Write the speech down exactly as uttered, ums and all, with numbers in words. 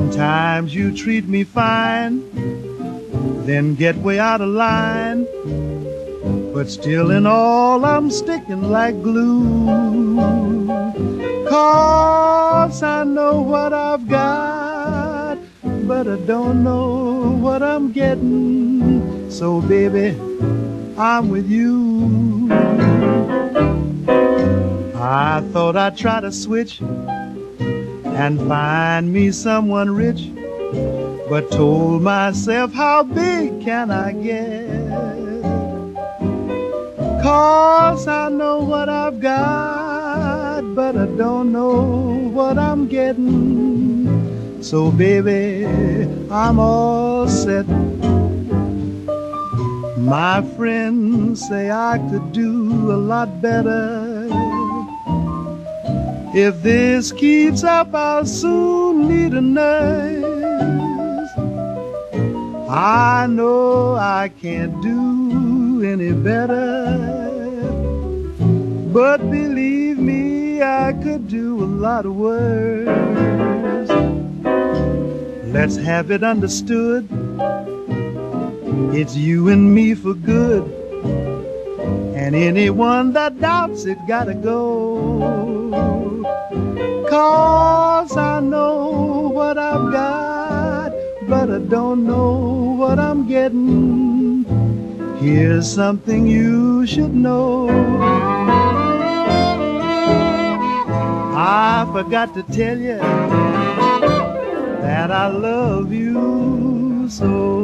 Sometimes you treat me fine, then get way out of line. But still in all I'm sticking like glue. 'Cause I know what I've got, but I don't know what I'm getting. So baby, I'm with you. I thought I'd try to switch and find me someone rich, but told myself, how big can I get? 'Cause I know what I've got, but I don't know what I'm getting. So baby, I'm all set. My friends say I could do a lot better. If this keeps up, I'll soon need a nurse. I know I can't do any better, but believe me, I could do a lot worse. Let's have it understood, it's you and me for good, and anyone that doubts it gotta go. 'Cause I know what I've got, but I don't know what I'm getting. Here's something you should know. I forgot to tell you that I love you so.